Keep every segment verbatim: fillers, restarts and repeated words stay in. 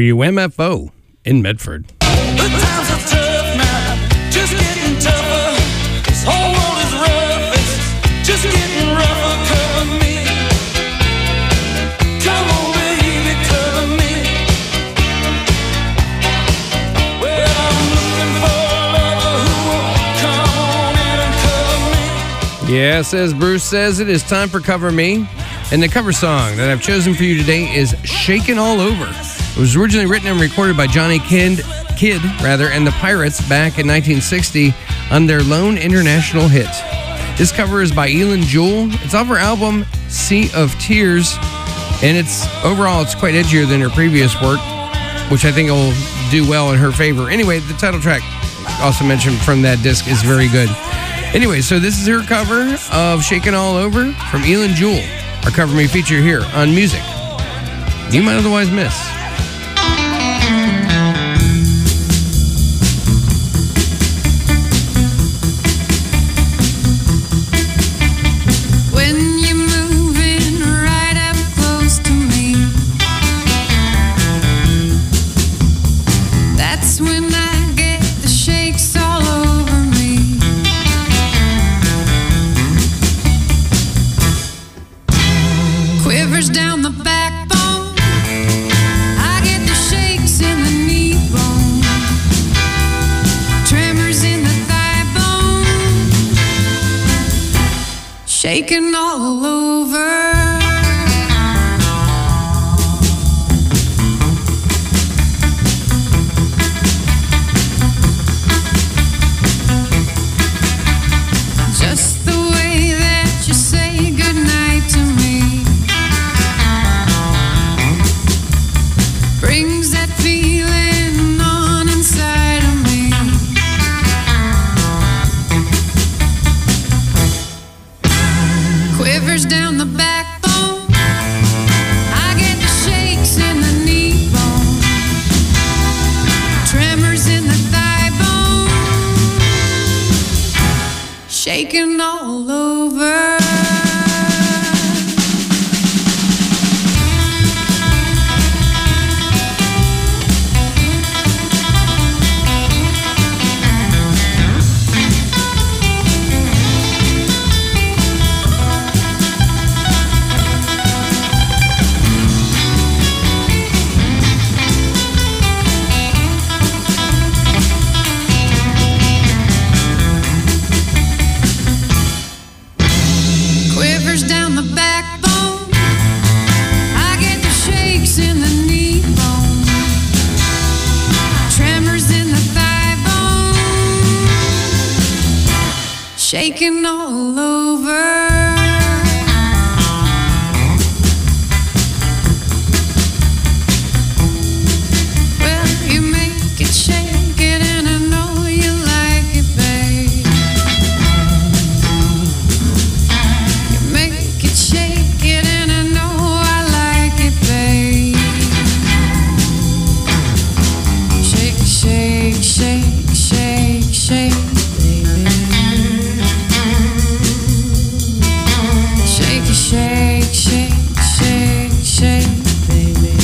W M F O in Medford. The times are tough now, just getting tougher. This whole world is rough, it's just getting rougher. Cover me, come on baby, cover me. Well, I'm looking for a lover who will come on in and cover me. Yes, as Bruce says, it is time for Cover Me. And the cover song that I've chosen for you today is Shakin' All Over. It was originally written and recorded by Johnny Kidd, Kidd rather, and the Pirates back in nineteen sixty on their lone international hit. This cover is by Elin Jewell. It's off her album Sea of Tears, and it's overall it's quite edgier than her previous work, which I think will do well in her favor. Anyway, the title track, also mentioned from that disc, is very good. Anyway, so this is her cover of Shakin' All Over from Elin Jewell. Our Cover Me feature here on Music You Might Otherwise Miss. When you're moving right up close to me, that's when I get the shakes all over me. Quivers down the backbone, I get the shakes in the knee bone, tremors in the thigh bone, shaking all over. Just the way that you say goodnight to me brings that feeling on inside of me. Quivers down the backbone, I get the shakes in the knee bone, tremors in the thigh bone, shaking all over. Quivers down the backbone, I get the shakes in the knee bone, tremors in the thigh bone, shaking all over. Well, you make it shake it and I know you like it, babe. You make it shake it and I know I like it, babe. Shake, shake, shake, shake, shake, baby. Shake it, shake, shake, shake, shake, baby.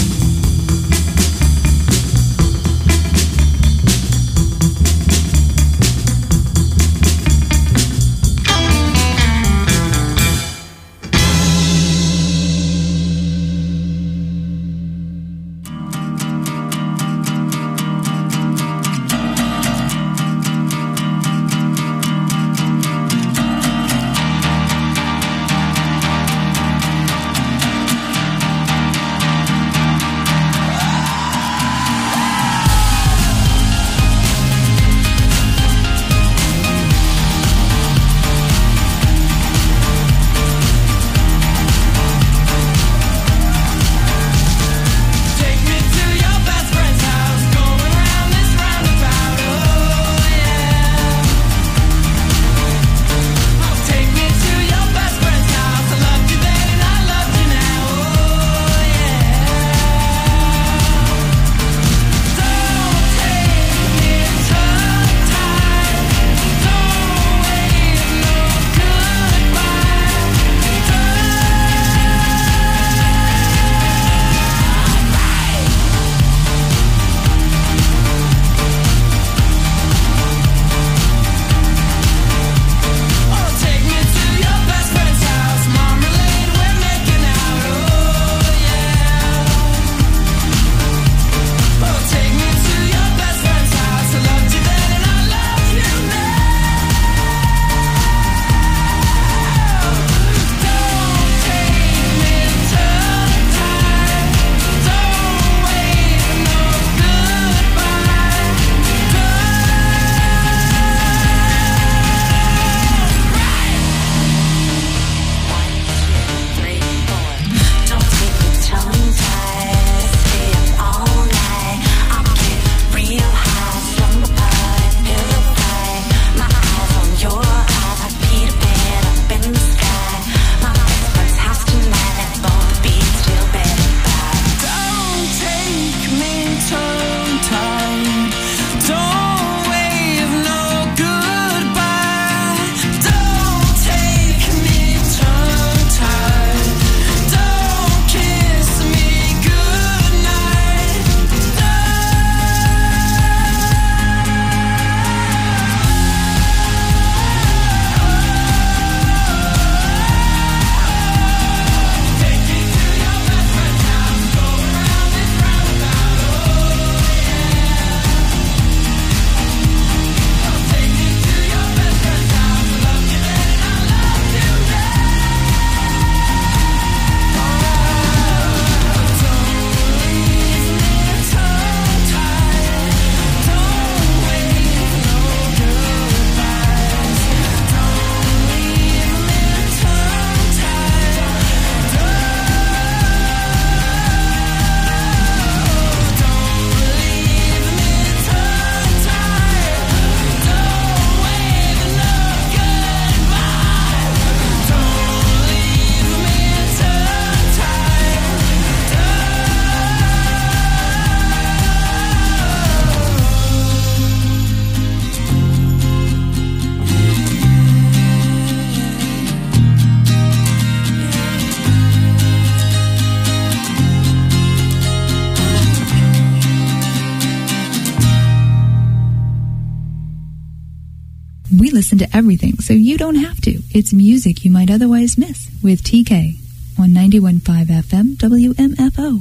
we listen to everything, so you don't have to. It's music you might otherwise miss with T K on ninety-one point five F M W M F O.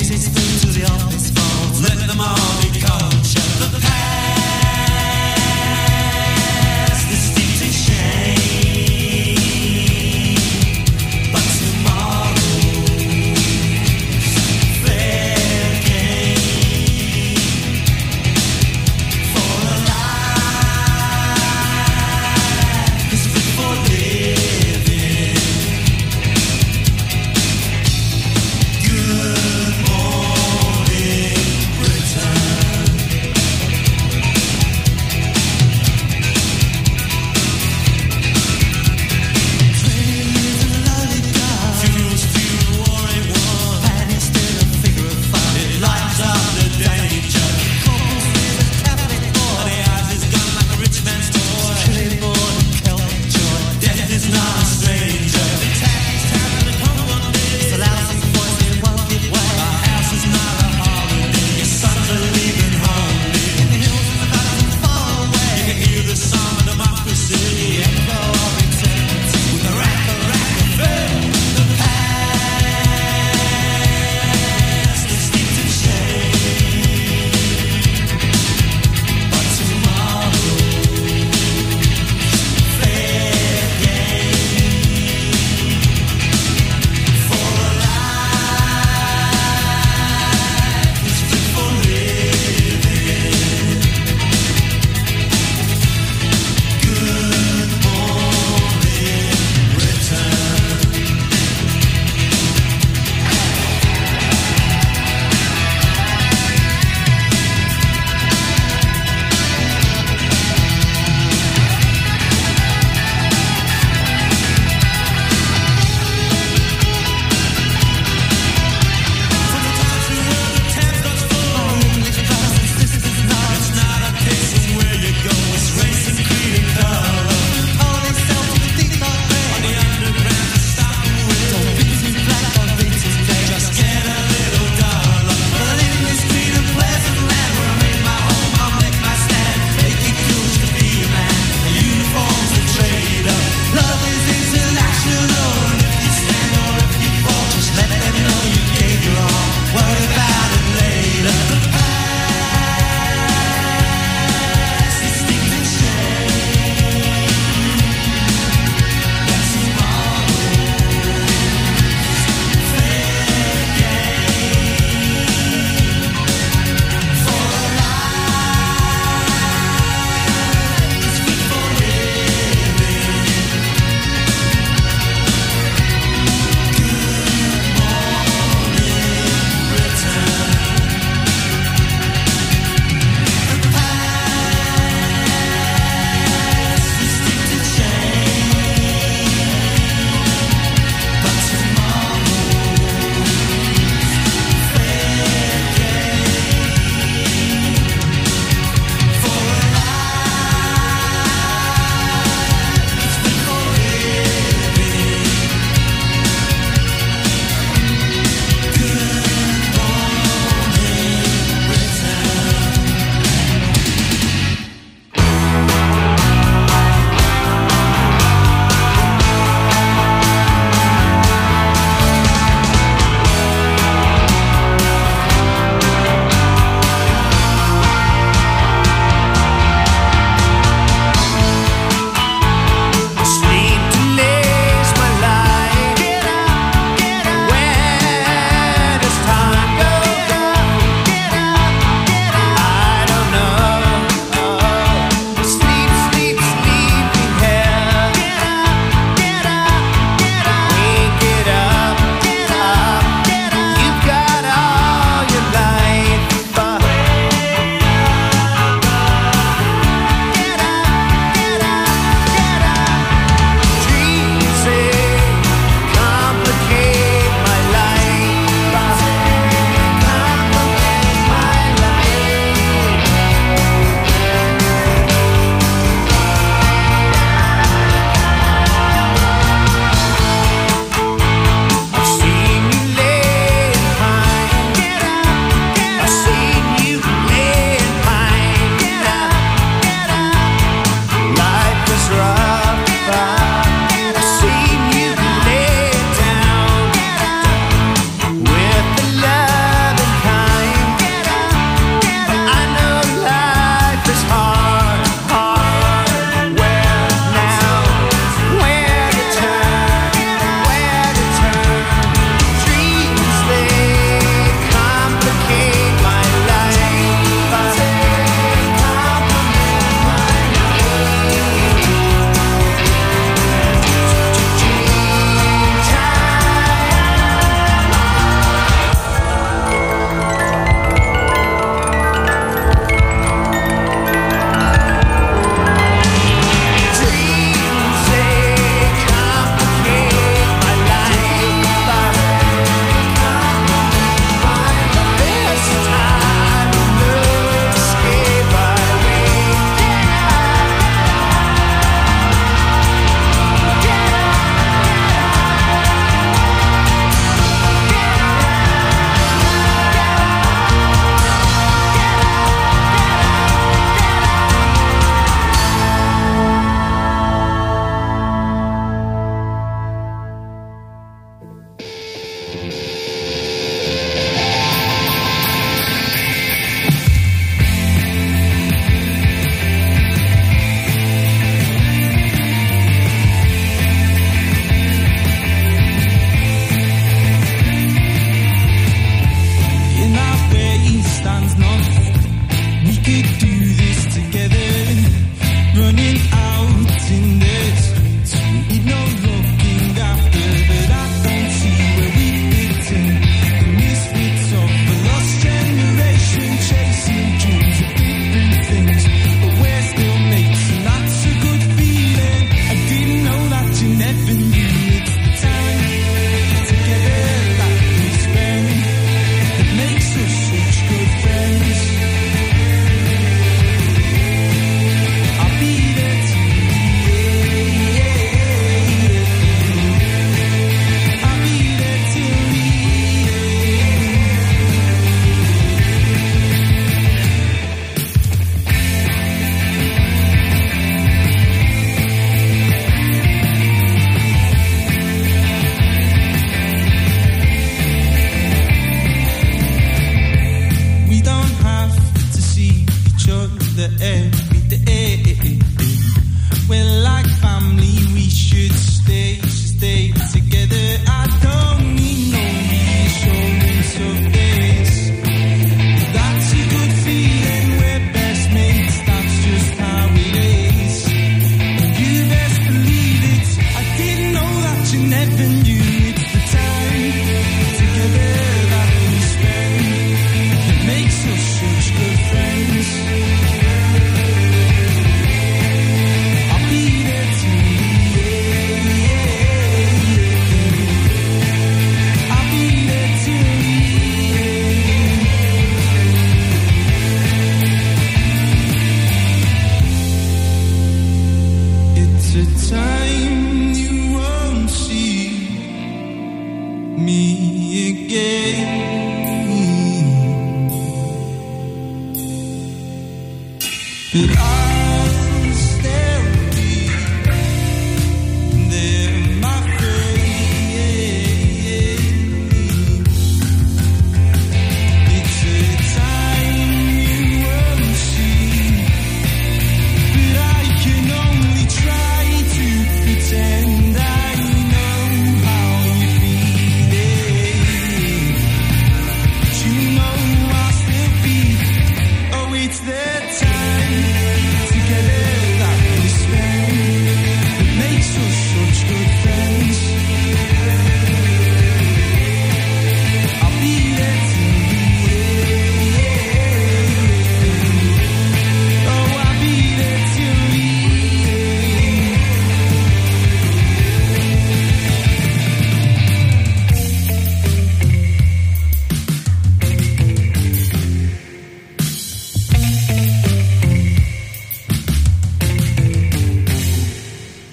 Let them all be culture. The past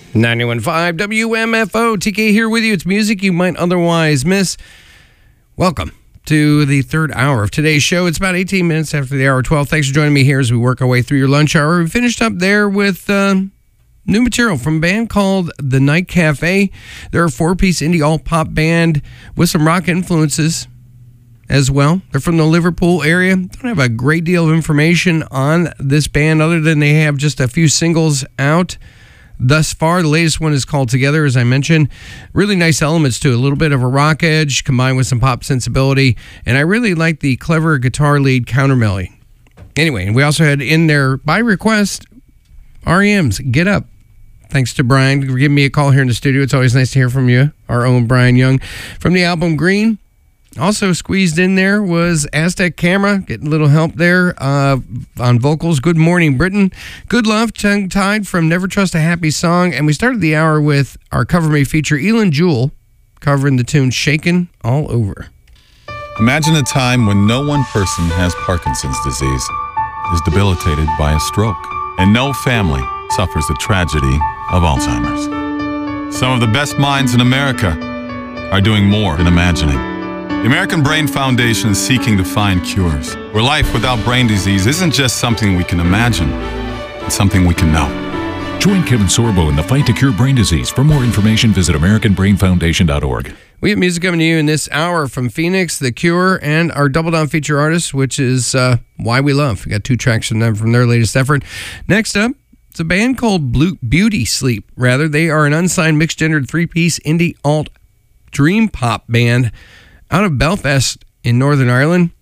ninety-one point five W M F O. T K here with you. It's music you might otherwise miss. Welcome to the third hour of today's show. It's about eighteen minutes after the hour twelve. Thanks for joining me here as we work our way through your lunch hour. We finished up there with uh, new material from a band called The Night Cafe. They're a four-piece indie alt-pop band with some rock influences as well. They're from the Liverpool area. Don't have a great deal of information on this band other than they have just a few singles out thus far. The latest one is called Together, as I mentioned. Really nice elements to it. A little bit of a rock edge combined with some pop sensibility. And I really like the clever guitar lead counter melody. Anyway, and we also had in there, by request, R E M's Get Up. Thanks to Brian for giving me a call here in the studio. It's always nice to hear from you, our own Brian Young. From the album Green. Also squeezed in there was Aztec Camera, getting a little help there uh, on vocals. Good Morning Britain. Good Love, Tongue Tied from Never Trust a Happy Song. And we started the hour with our Cover Me feature, Elin Jewell, covering the tune Shaken All Over. Imagine a time when no one person has Parkinson's disease, is debilitated by a stroke, and no family suffers the tragedy of Alzheimer's. Some of the best minds in America are doing more than imagining. The American Brain Foundation is seeking to find cures, where life without brain disease isn't just something we can imagine, it's something we can know. Join Kevin Sorbo in the fight to cure brain disease. For more information, visit American Brain Foundation dot org. We have music coming to you in this hour from Phoenix, The Cure, and our Double Down feature artist, which is uh, Why We Love. We got two tracks from them from their latest effort. Next up, it's a band called Blue Beauty Sleep. Rather, they are an unsigned mixed-gendered three-piece indie alt dream pop band out of Belfast in Northern Ireland.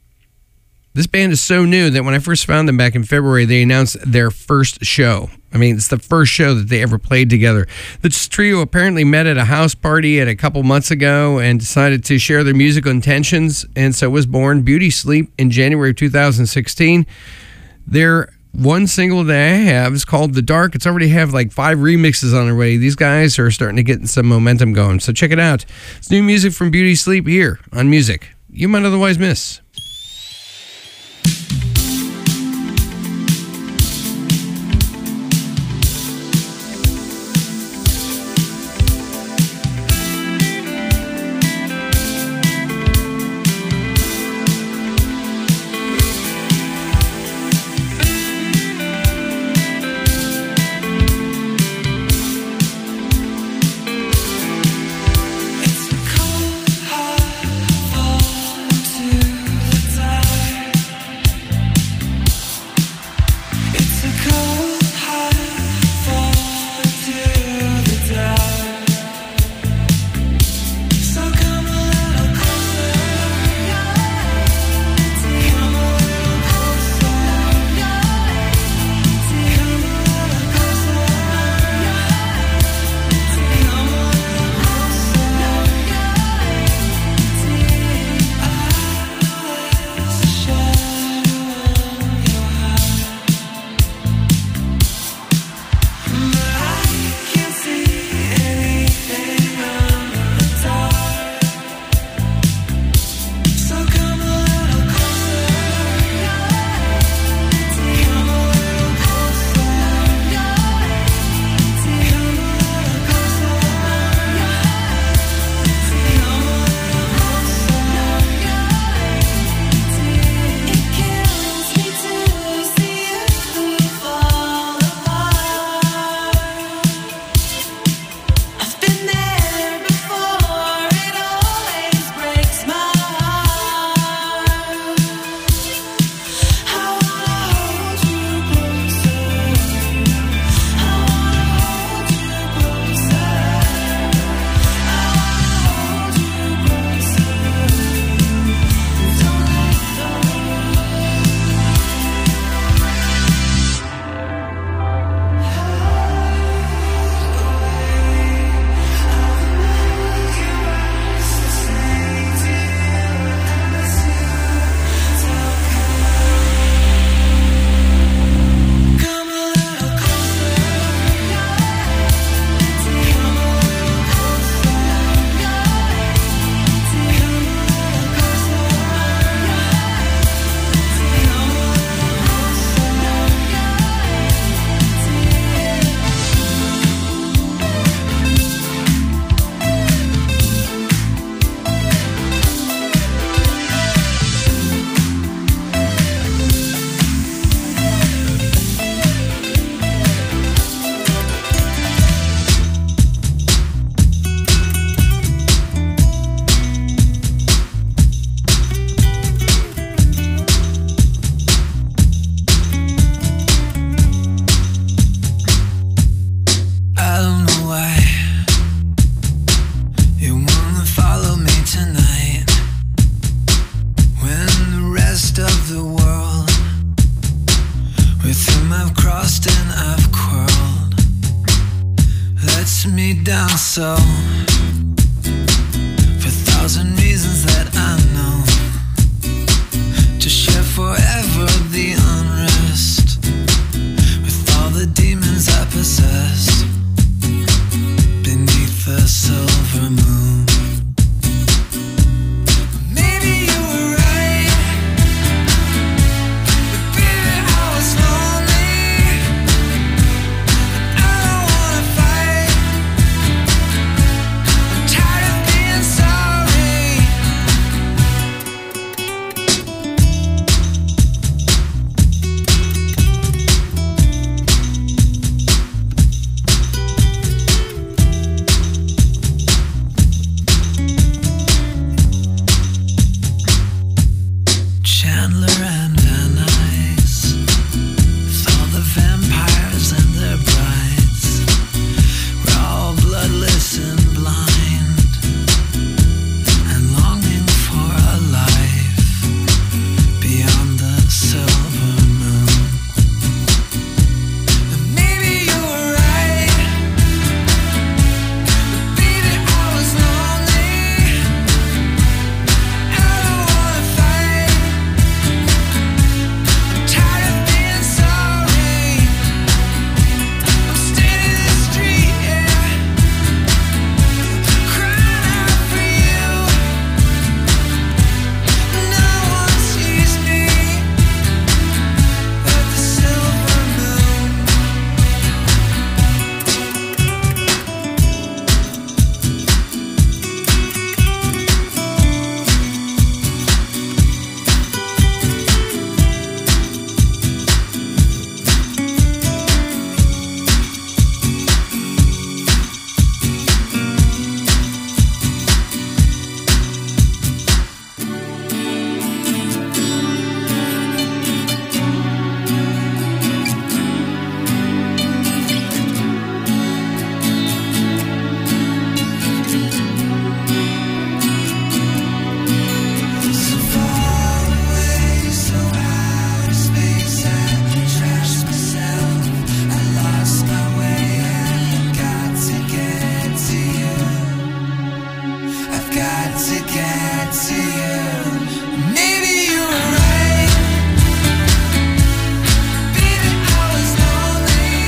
This band is so new that when I first found them back in February, they announced their first show. I mean, it's the first show that they ever played together. This trio apparently met at a house party at a couple months ago and decided to share their musical intentions, and so was born Beauty Sleep in January of two thousand sixteen. Their one single that I have is called The Dark. It's already have like five remixes on their way. These guys are starting to get some momentum going, so check it out. It's new music from Beauty Sleep here on Music You Might Otherwise Miss. It's a cold, hard fall to down so for a thousand reasons that I know, to share forever the unrest with all the demons I possess beneath the silver moon. Maybe you were right, but baby I was lonely. I don't wanna fight, I'm tired of being sorry. Chandler and Van Nuys, with all the vampires and their brides, we're all bloodless and blind, and longing for a life beyond the silver moon. And maybe you were right, but baby I was lonely. I don't wanna fight, I'm tired of being sorry. I'm staying in the street, yeah, crying out for you. No one sees me but the silver moon. So far away, so out of space, I trashed myself. I lost my way, I've got to get to you. I've got to get to you. Maybe you were right, baby I was lonely.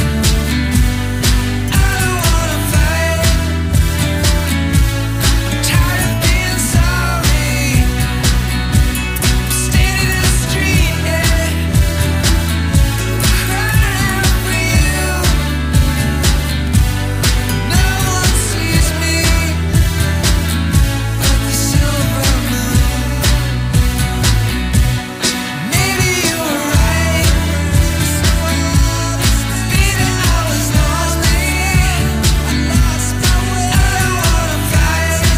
I don't wanna fight, I'm tired of being sorry. I'm staying in the street, yeah, crying out for you. No one sees me but the silver moon. Maybe you were right, baby I was lonely. I lost my way, I don't wanna fight, I'm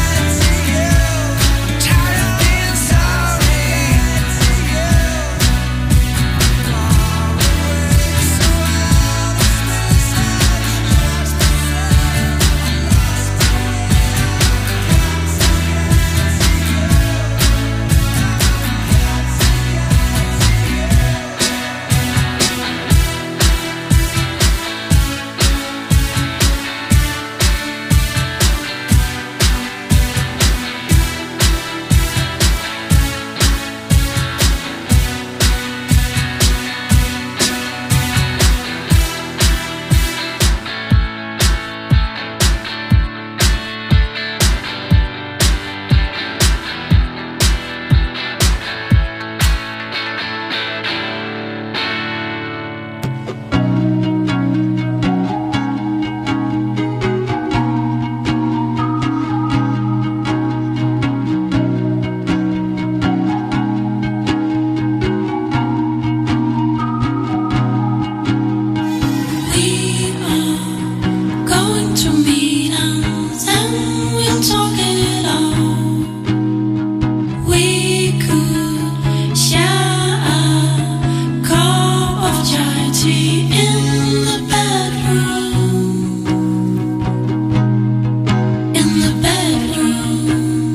tired of being sorry. We are going to meetings and we'll talk it all. We could share a cup of chai tea in the bedroom. In the bedroom,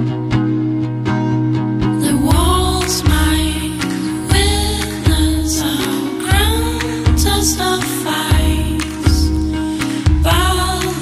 the walls might witness our grand test of fights. But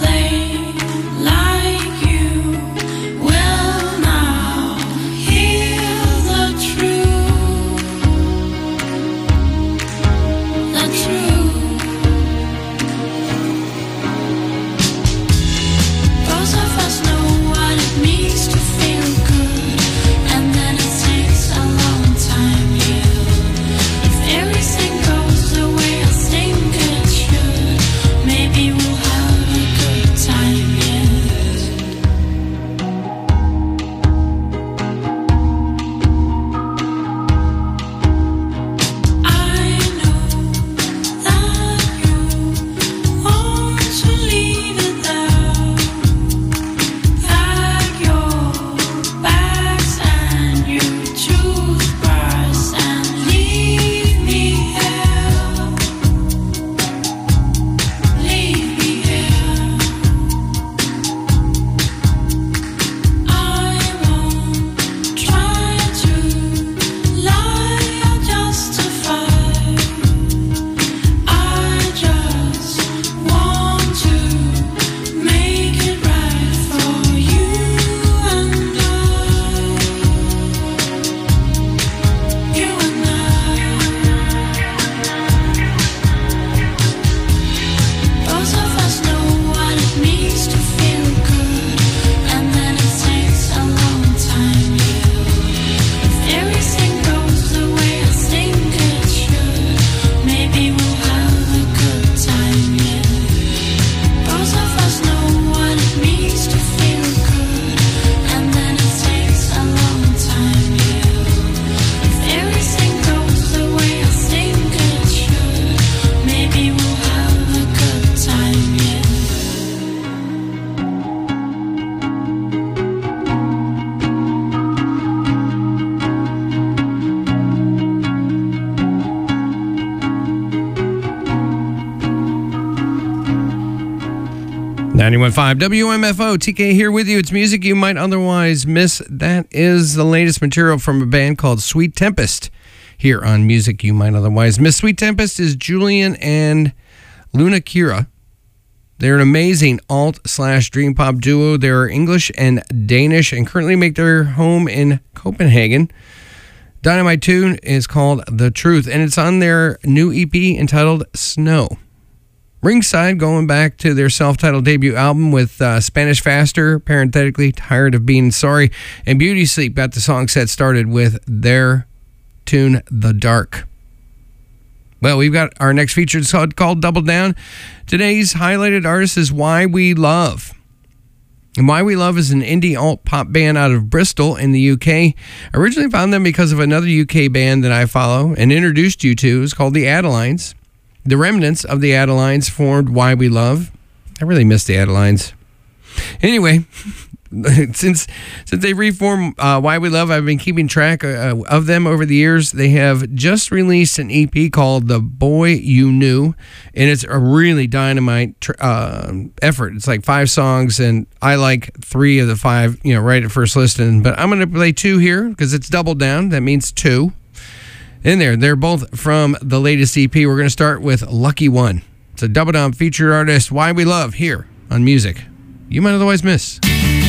ninety-one point five W M F O, T K here with you. It's music you might otherwise miss. That is the latest material from a band called Sweet Tempest here on Music You Might Otherwise Miss. Sweet Tempest is Julian and Luna Kira. They're an amazing alt slash dream pop duo. They're English and Danish and currently make their home in Copenhagen. Dynamite tune is called The Truth, and it's on their new E P entitled Snow. Ringside, going back to their self-titled debut album with uh, Spanish Faster, parenthetically, Tired of Being Sorry, and Beauty Sleep got the song set started with their tune, The Dark. Well, we've got our next feature called, called Double Down. Today's highlighted artist is Why We Love. And Why We Love is an indie alt-pop band out of Bristol in the U K. I originally found them because of another U K band that I follow and introduced you to. It's called the Adelines. The remnants of the Adelines formed Why We Love. I really miss the Adelines. Anyway, since since they reformed uh, Why We Love, I've been keeping track uh, of them over the years. They have just released an E P called The Boy You Knew, and it's a really dynamite tr- uh, effort. It's like five songs, and I like three of the five, you know, right at first listen. But I'm going to play two here because it's double down. That means two. In there, they're both from the latest E P. We're going to start with Lucky One. It's a double down feature artist, Why We Love, here on Music You Might Otherwise Miss.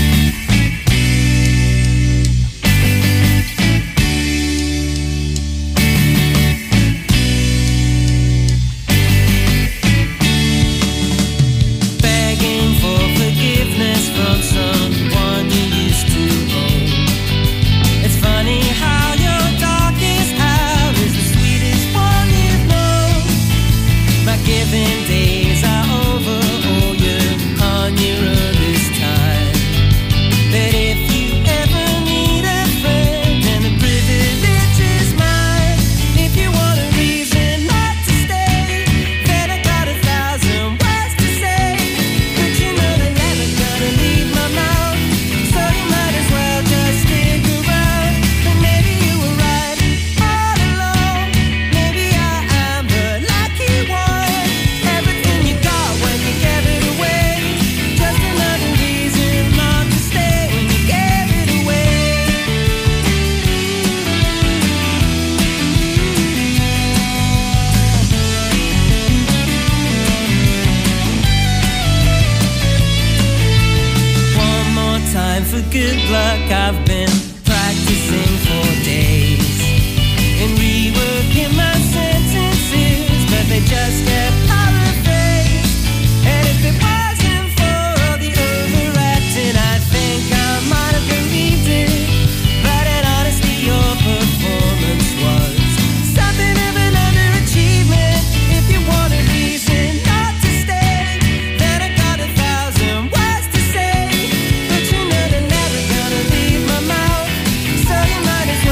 Begging for forgiveness from someone you used to own. It's funny how your darkest hour is the sweetest one you've known. My giving days are over, oh you're on your own this time. But if you ever need a friend, then the privilege is mine. If you want a reason not to stay, then I got a thousand words to say. But you know they're never gonna leave my mouth, so you might as well just stick around. But maybe you were right all along. Maybe I am the lucky one. Everything you got when you gave it away, just another reason not to stay when you gave it away. One more time for good luck. I've been practicing for days and reworking my sentences, but they just kept paraphrased. And if it wasn't for all the overacting, I think I might have believed it. But in honesty, your performance was something of an underachievement. If you want a reason not to stay, then I got a thousand words to say. But you know they're never gonna leave my mouth, so you might as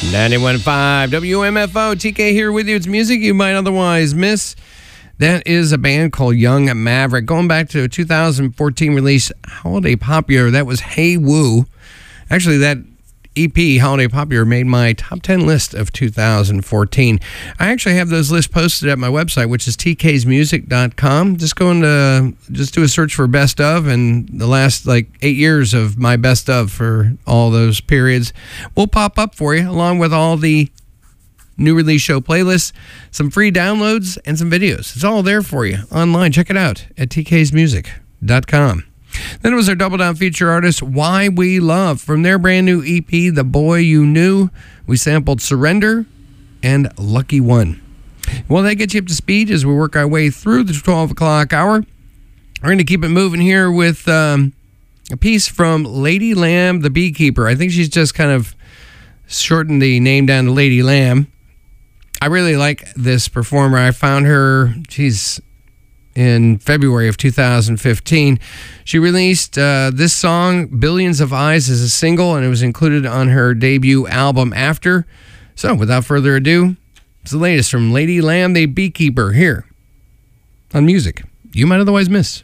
ninety-one point five W M F O. T K here with you. It's music you might otherwise miss. That is a band called Young Maverick. Going back to a two thousand fourteen release, Holiday Popular. That was Hey Woo. Actually, that E P, Holiday Popular, made my top ten list of two thousand fourteen. I actually have those lists posted at my website, which is t k's music dot com. Just go into, just do a search for best of, and the last like eight years of my best of for all those periods will pop up for you, along with all the new release show playlists, some free downloads, and some videos. It's all there for you online. Check it out at t k's music dot com. Then it was our Double Down feature artist, Why We Love. From their brand new E P, The Boy You Knew, we sampled Surrender and Lucky One. Well, that gets you up to speed as we work our way through the twelve o'clock hour. We're going to keep it moving here with um, a piece from Lady Lamb, the Beekeeper. I think she's just kind of shortened the name down to Lady Lamb. I really like this performer. I found her, she's in February of two thousand fifteen. She released uh, this song, Billions of Eyes, as a single, and it was included on her debut album After. So, without further ado, it's the latest from Lady Lamb, the Beekeeper, here on music you might otherwise miss.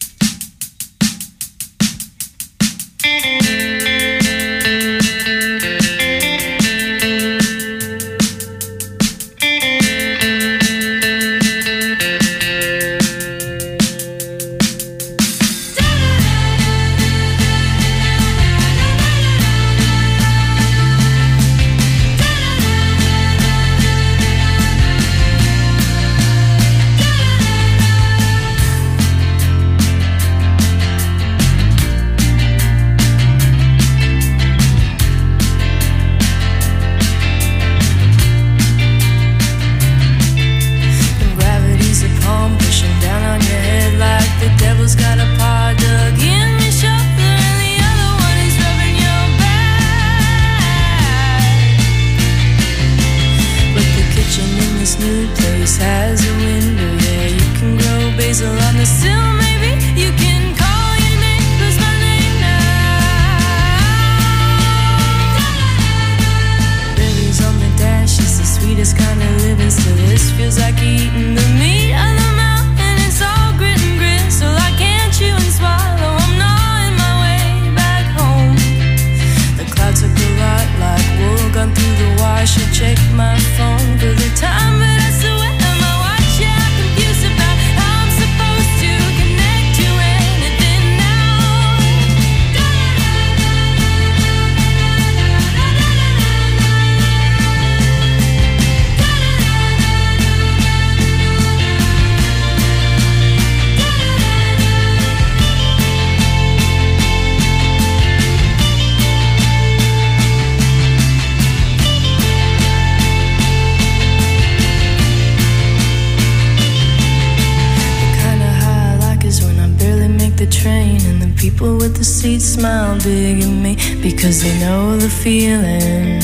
Smile big at me because they know the feeling,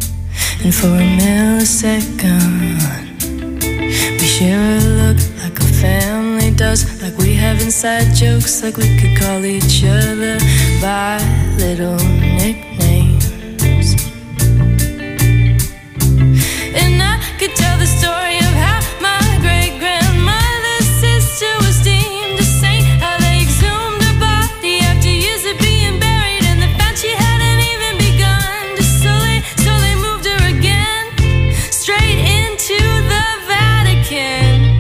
and for a millisecond we share a look like a family does, like we have inside jokes, like we could call each other by little nicknames. And I could tell the story of how my great-grandmother's sister was deemed a saint, how they exhumed her body after years of being buried, and they found she hadn't even begun to sully, so they moved her again straight into the Vatican.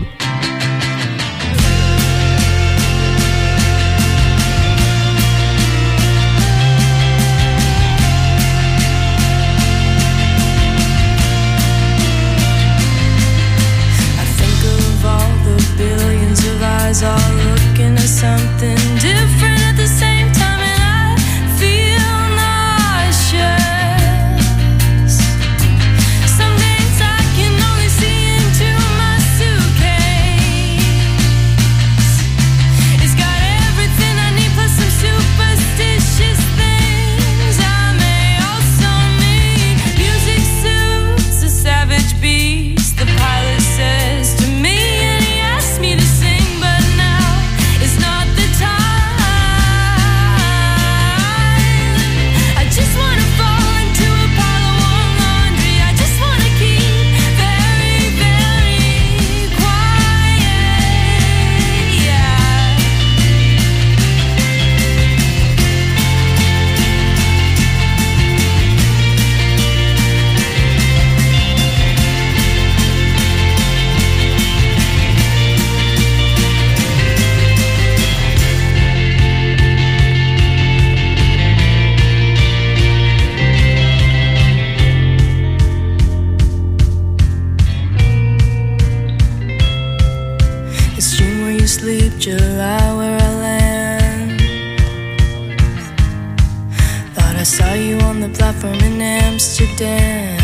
down.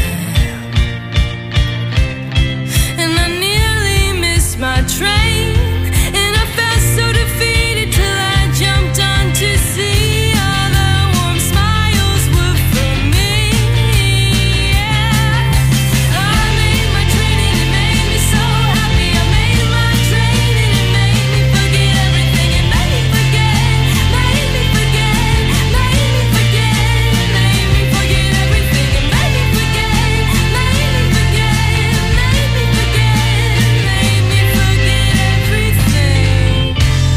And I nearly missed my train. And I felt so defeated till I jumped on to see all the warm smiles were from me. Yeah. I made my train and it made me so happy. I made my train and it made me forget everything. It made me forget, made me forget, made me forget, made me forget everything. It made me forget, made me forget, made me forget, made me forget everything.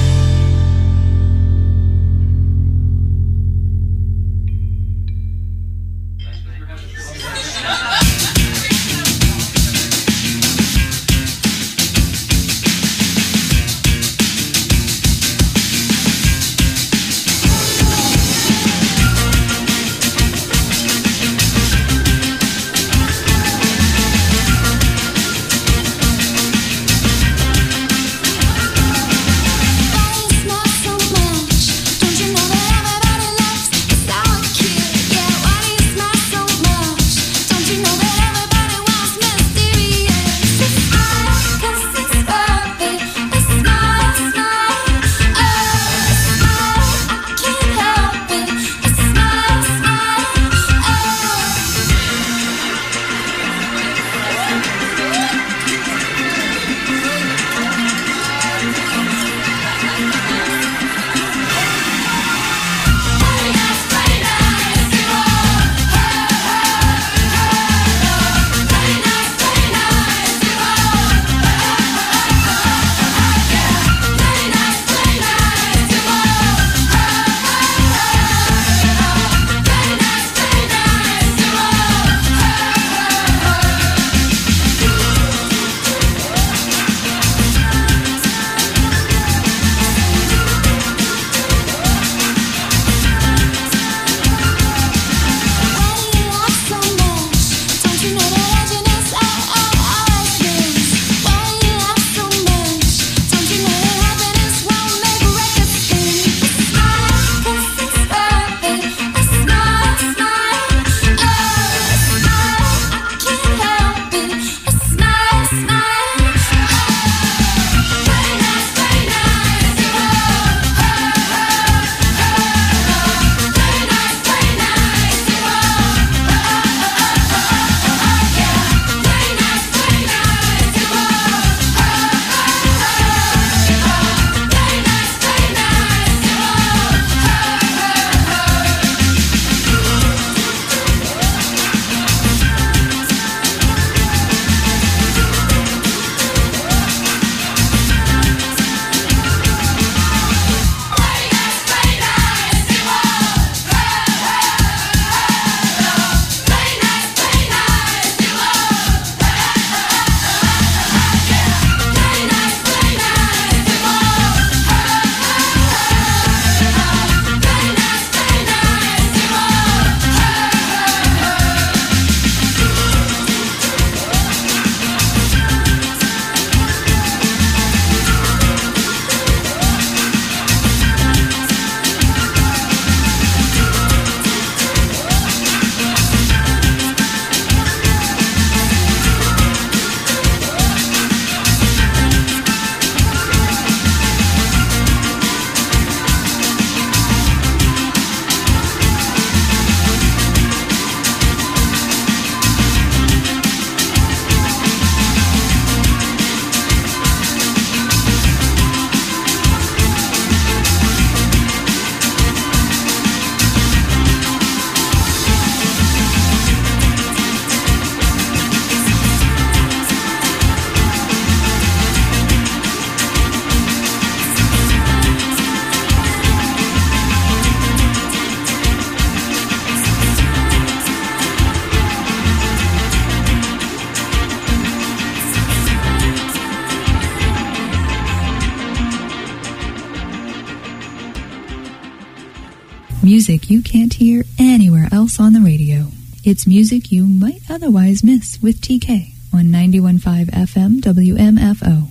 Music you can't hear anywhere else on the radio. It's music you might otherwise miss with T K on ninety-one point five F M W M F O.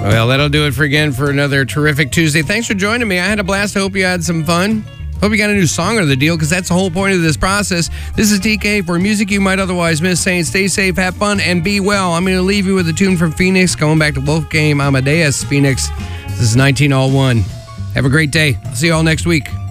Well, that'll do it for again for another terrific Tuesday. Thanks for joining me. I had a blast. I hope you had some fun. Hope you got a new song of the deal, because that's the whole point of this process. This is T K for music you might otherwise miss, saying stay safe, have fun, and be well. I'm going to leave you with a tune from Phoenix, going back to Wolfgang Amadeus Phoenix. This is nineteen oh one. Have a great day. I'll see you all next week.